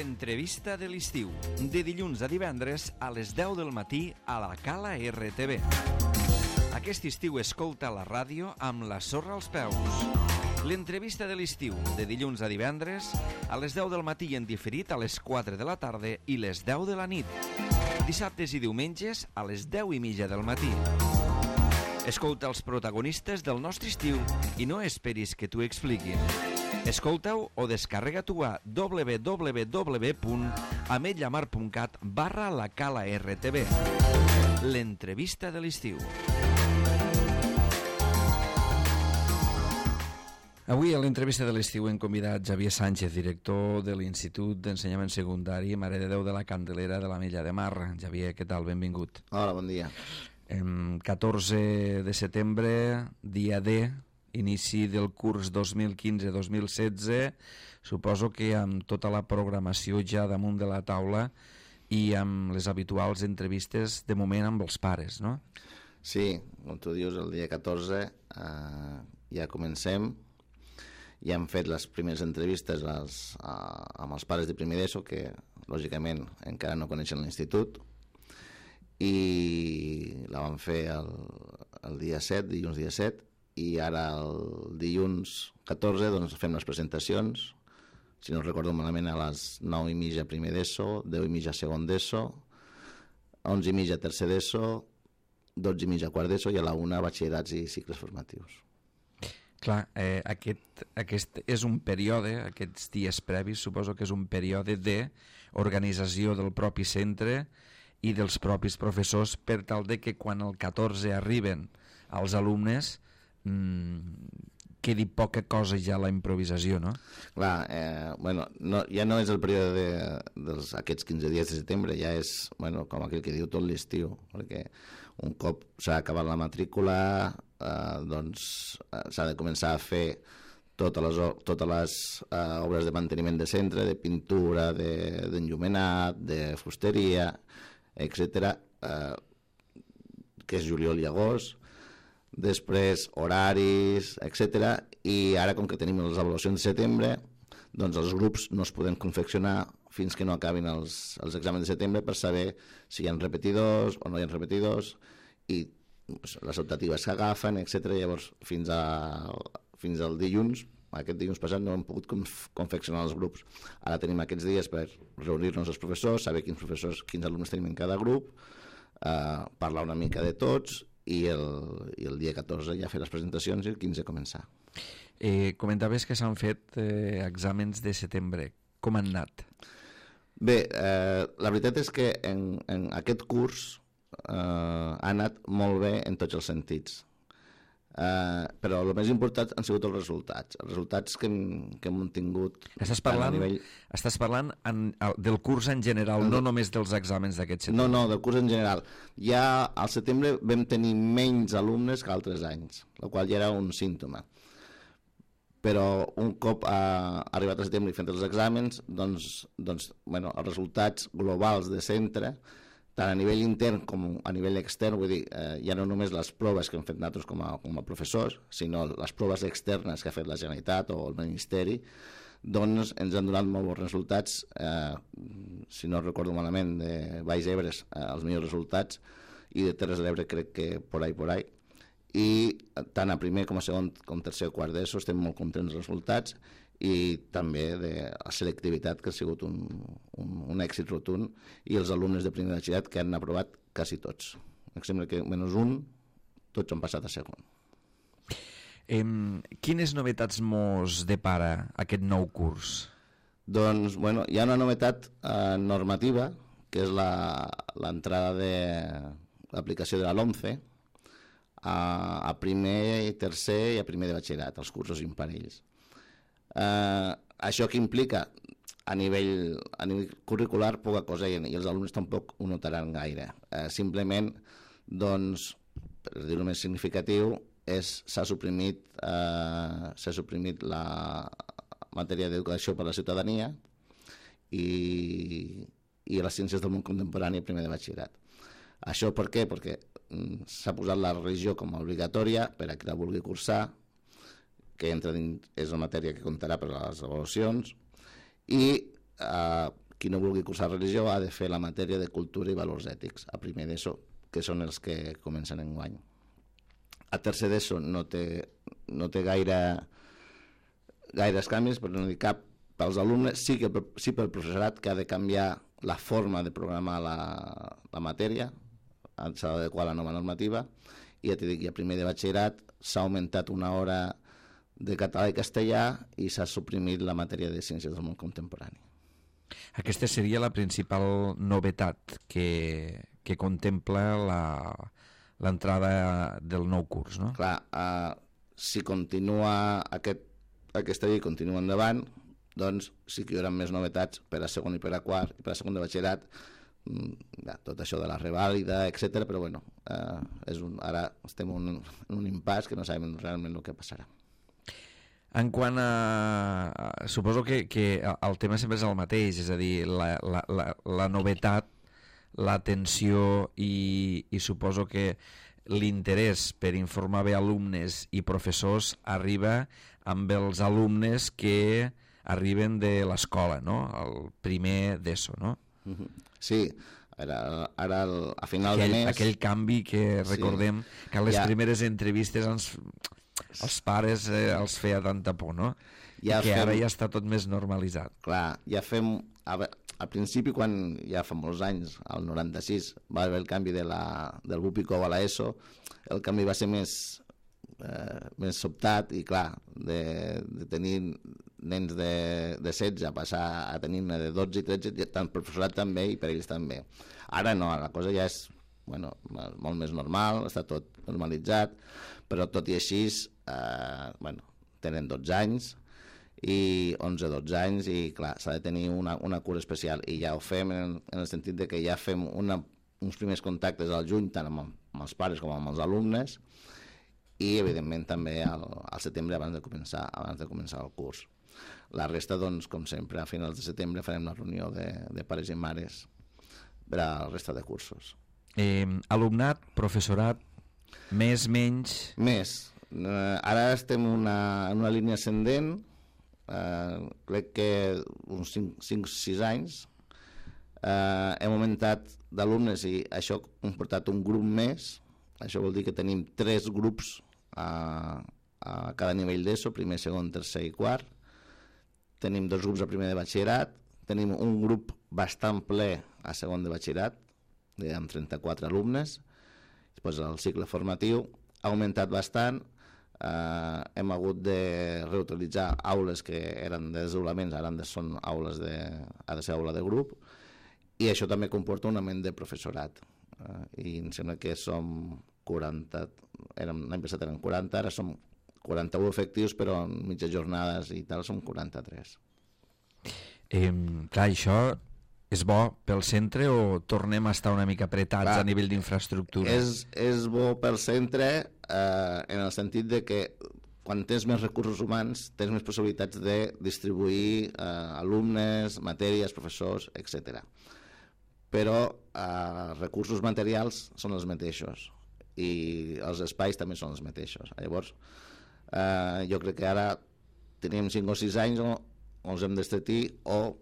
L'entrevista de l'estiu, de dilluns a divendres a les 10 del matí a la Cala RTV. Aquest estiu escolta la ràdio amb la sorra als peus. L'entrevista de l'estiu, de dilluns a divendres a les 10 del matí i en diferit a les 4 de la tarda i les 10 de la nit. Dissabtes i diumenges a les 10:30 del matí. Escolta els protagonistes del nostre estiu i no esperis que t'ho expliquin. Escolta-ho o descarrega-t'ho a www.ametlllamar.cat/la Cala RTV. L'entrevista de l'estiu. Avui a l'entrevista de l'estiu hem convidat Xavier Sánchez, director de l'Institut d'Ensenyament Secundari Mare de Déu de la Candelera de l'Ametlla de Mar. Xavier, què tal? Benvingut. Hola, bon dia. 14 de setembre, dia D, inici del curs 2015-2016, suposo que amb tota la programació ja damunt de la taula i amb les habituals entrevistes de moment amb els pares, no? Sí, com tu dius, el dia 14 ja comencem. Ja hem fet les primeres entrevistes amb els pares de primer d'ESO, que lògicament encara no coneixen l'institut, i la vam fer el dia 7, dilluns dia 7, i ara el dilluns 14 doncs fem les presentacions, si no recordo malament, a les 9:30 primer d'ESO, 10:30 segon d'ESO, 11:30 tercer d'ESO, 12:30 quart d'ESO i a la 1 batxillerats i cicles formatius. Clar, aquest és un període, aquests dies previs, suposo que és un període d'organització del propi centre i dels propis professors per tal de que quan el 14 arriben als alumnes quedi poca cosa ja a la improvisació, no? Clar, ja no és el període d'aquests 15 dies de setembre, ja és, com aquell que diu, tot l'estiu, perquè un cop s'ha acabat la matrícula doncs s'ha de començar a fer totes les obres de manteniment de centre, de pintura, d'enllumenat, de fusteria, etc., que és juliol i agost, després horaris, etc. I ara, com que tenim les avaluacions de setembre, doncs els grups no es poden confeccionar fins que no acabin els exàmens de setembre per saber si hi ha repetidors o no hi ha repetidors i les optatives que agafen, etc. Llavors, fins al dilluns, aquest dilluns passat, no hem pogut confeccionar els grups. Ara tenim aquests dies per reunir-nos els professors, saber quins alumnes tenim en cada grup, parlar una mica de tots i el dia 14 ja fer les presentacions i el 15 començar. Comentaves que s'han fet exàmens de setembre. Com han anat? Bé, la veritat és que en aquest curs ha anat molt bé en tots els sentits, però el més important han sigut els resultats que hem tingut. Estàs parlant del curs en general, no només dels exàmens d'aquest setembre? No, del curs en general. Ja al setembre vam tenir menys alumnes que altres anys, el qual ja era un símptoma, però un cop arribat a setembre i fent els exàmens, doncs els resultats globals de centre, tant a nivell intern com a nivell extern, vull dir, ja no només les proves que hem fet nosaltres com a professors, sinó les proves externes que ha fet la Generalitat o el Ministeri, doncs ens han donat molt bons resultats, si no recordo malament, de Baix Ebre els millors resultats, i de Terres de l'Ebre crec que por ahí, i tant a primer com a segon com tercer o quart d'ESO estem molt contents dels resultats i també de la selectivitat, que ha sigut un èxit rotund, i els alumnes de primer de batxillerat que han aprovat quasi tots. Em sembla que menys un, tots han passat a segon. Quines novetats mos depara aquest nou curs? Doncs, hi ha una novetat normativa, que és l'entrada de l'aplicació de la LOMCE a primer i tercer i a primer de batxillerat, els cursos imparells. Això que implica a nivell curricular poca cosa, i els alumnes tampoc ho notaran gaire. Simplement, doncs, per dir-ho més significatiu, s'ha suprimit la matèria d'educació per a la ciutadania i les ciències del món contemporani a primer de batxillerat. Això per què? Perquè s'ha posat la religió com a obligatòria per a qui la vulgui cursar, que entra dins, és una matèria que comptarà per a les avaluacions, i qui no vulgui cursar religió ha de fer la matèria de cultura i valors ètics a primer d'ESO, que són els que comencen enguany. A tercer d'ESO no té gaires canvis, però no dir cap pels alumnes, sí pel professorat, que ha de canviar la forma de programar la matèria, s'ha d'adequar a la nova normativa, i ja t'he dit que a primer de batxillerat s'ha augmentat una hora de català i castellà i s'ha suprimit la matèria de ciències del món contemporani. Aquesta seria la principal novetat que contempla l'entrada del nou curs, no? Clar, si continua aquesta llei continua endavant, doncs sí que hi haurà més novetats per a segon i per a quart i per a segon de batxillerat, tot això de la revàlida, etc. Però bueno, ara estem en un impàs que no sabem realment el que passarà. En quant a... Suposo que el tema sempre és el mateix, és a dir, la novetat, l'atenció i suposo que l'interès per informar bé alumnes i professors arriba amb els alumnes que arriben de l'escola, no? El primer d'ESO, no? Sí, ara a final de mes... Aquell canvi que recordem que a les primeres entrevistes els pares els feia tanta por, no? I que ara ja està tot més normalitzat. Clar, ja fem... Al principi, quan ja fa molts anys, al 96, va haver el canvi del Bupicó a l'ESO, el canvi va ser més sobtat i clar, de tenir nens de 16 a passar a tenir de 12 i 13, tant per professorat també i per ells també. Ara no, la cosa ja és molt més normal, està tot normalitzat, però tot i així tenen 12 anys i 11-12 anys i clar, s'ha de tenir una cura especial i ja ho fem en el sentit de que ja fem uns primers contactes al juny tant amb els pares com amb els alumnes i evidentment també al setembre abans de començar el curs. La resta, doncs, com sempre, a finals de setembre farem la reunió de pares i mares per a la resta de cursos. Alumnat, professorat, més, menys? Més. Ara estem en una línia ascendent. Crec que uns 5-6 anys hem augmentat d'alumnes i això ha comportat un grup més. Això vol dir que tenim 3 grups a cada nivell d'ESO, primer, segon, tercer i quart. Tenim 2 grups a primer de batxillerat, tenim un grup bastant ple a segon de batxillerat amb 34 alumnes. Després el cicle formatiu ha augmentat bastant. Hem hagut de reutilitzar aules que eren de desdoblaments, ara són aules ha de ser aula de grup, i això també comporta un augment de professorat, i em sembla que som 40, l'any passat eren 40, ara som 41 efectius, però en mitges jornades i tal som 43. Clar, això és bo pel centre o tornem a estar una mica apretats a nivell d'infraestructura? És bo pel centre en el sentit de que quan tens més recursos humans tens més possibilitats de distribuir alumnes, matèries, professors, etc. Però recursos materials són els mateixos i els espais també són els mateixos. Llavors, jo crec que ara tenim 5 o 6 anys on els hem d'estretir o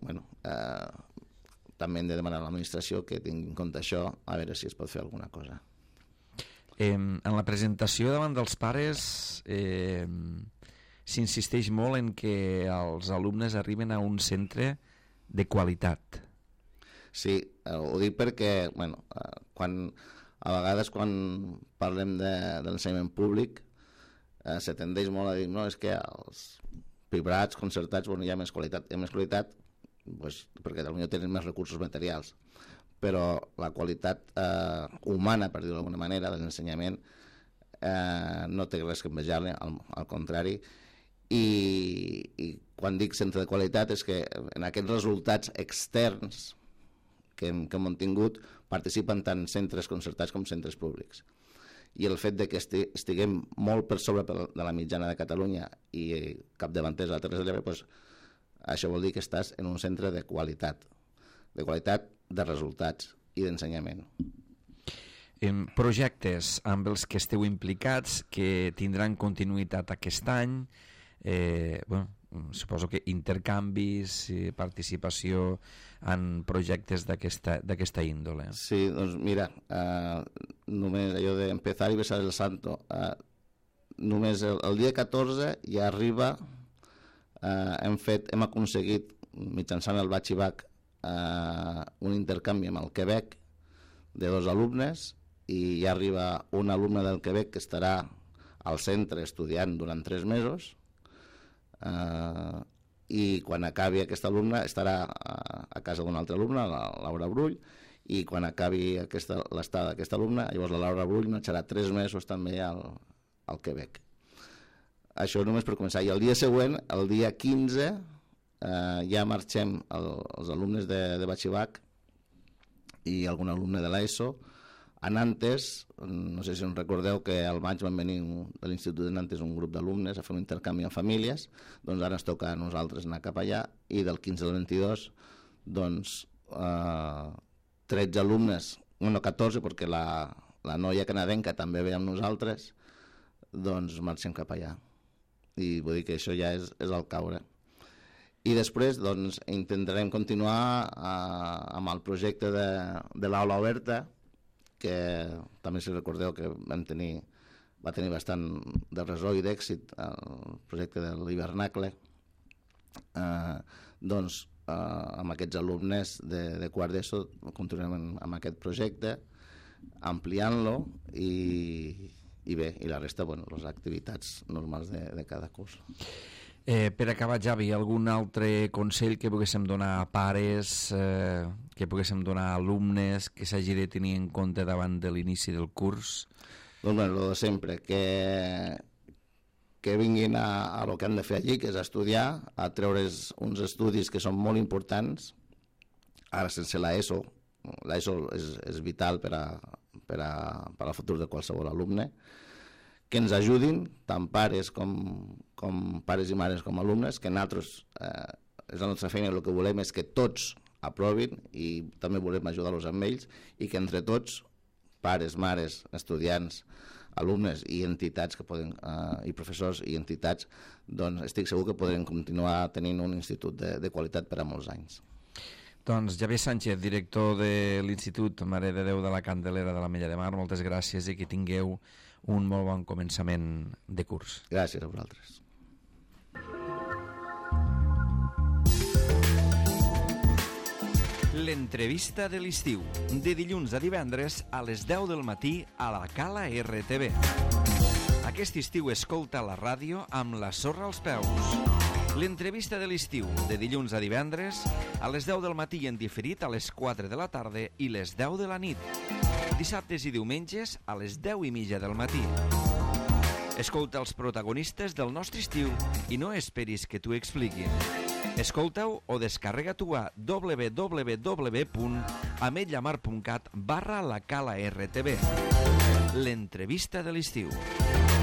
també hem de demanar a l'administració que tingui en compte això, a veure si es pot fer alguna cosa. En la presentació davant dels pares s'insisteix molt en que els alumnes arriben a un centre de qualitat. Sí, ho dic perquè a vegades quan parlem de l'ensenyament públic se tendeix molt a dir no, és que els privats, concertats, hi ha més qualitat. Hi ha més qualitat perquè potser tenen més recursos materials, però la qualitat humana, per dir-ho d'alguna manera, de l'ensenyament no té res que envejar-li, al contrari, i quan dic centre de qualitat és que en aquests resultats externs que hem tingut participen tant centres concertats com centres públics, i el fet de que estiguem molt per sobre de la mitjana de Catalunya i capdavanters a la Terres de l'Ebre, això vol dir que estàs en un centre de qualitat de resultats i d'ensenyament. Projectes amb els que esteu implicats, que tindran continuïtat aquest any, suposo que intercanvis, participació en projectes d'aquesta índole. Sí, doncs mira, només allò d'empezar i besar el santo, només el dia 14 ja arriba, hem aconseguit mitjançant el Batch i Bac un intercanvi amb el Quebec de 2 alumnes, i ja arriba un alumne del Quebec que estarà al centre estudiant durant 3 mesos, i quan acabi aquest alumne estarà a casa d'un altre alumne, la Laura Brull, i quan acabi l'estada d'aquest alumne, llavors la Laura Brull marxarà 3 mesos també al Quebec. Això només per començar. I el dia següent, el dia 15, ja marxem els alumnes de Batch i Bac i algun alumne de l'ESO a Nantes. No sé si us recordeu que al maig van venir de l'Institut de Nantes un grup d'alumnes a fer un intercanvi amb famílies, doncs ara ens toca a nosaltres anar cap allà, i del 15 al 22 doncs 13 alumnes, bueno, 14, perquè la noia canadenca també ve amb nosaltres, doncs marxem cap allà. I vull dir que això ja és el caure. I després doncs intentarem continuar amb el projecte de l'aula oberta, que també si recordeu que va tenir bastant de ressò i d'èxit el projecte de l'hivernacle. Doncs amb aquests alumnes de quart d'ESO continuem amb aquest projecte, ampliant-lo, i bé, i la resta, bueno, les activitats normals de cada curs. Per acabar, Javi, algun altre consell que poguéssim donar a pares, que poguéssim donar a alumnes, que s'hagi de tenir en compte davant de l'inici del curs? Doncs bé, el de sempre, que vinguin a lo que han de fer allí, que és estudiar, a treure's uns estudis que són molt importants. Ara, sense l'ESO és vital per al futur de qualsevol alumne, que ens ajudin, tant pares com pares i mares com alumnes, que nosaltres, és la nostra feina, el que volem és que tots aprovin, i també volem ajudar-los amb ells, i que entre tots, pares, mares, estudiants, alumnes i entitats que poden, i professors i entitats, doncs estic segur que podrem continuar tenint un institut de qualitat per a molts anys. Doncs Javier Sánchez, director de l'Institut Mare de Déu de la Candelera de l'Ametlla de Mar, moltes gràcies i que tingueu un molt bon començament de curs. Gràcies a vosaltres. L'entrevista de l'estiu, de dilluns a divendres a les 10 del matí a la Cala RTV. Aquest estiu escolta la ràdio amb la sorra als peus. L'entrevista de l'estiu, de dilluns a divendres a les 10 del matí i en diferit a les 4 de la tarda i les 10 de la nit. Dissabtes i diumenges a les 10:30 del matí. Escolta els protagonistes del nostre estiu i no esperis que t'ho expliquin. Escolta-ho o descarrega-t'ho a www.ametllamar.cat/la Cala RTV. L'entrevista de l'estiu.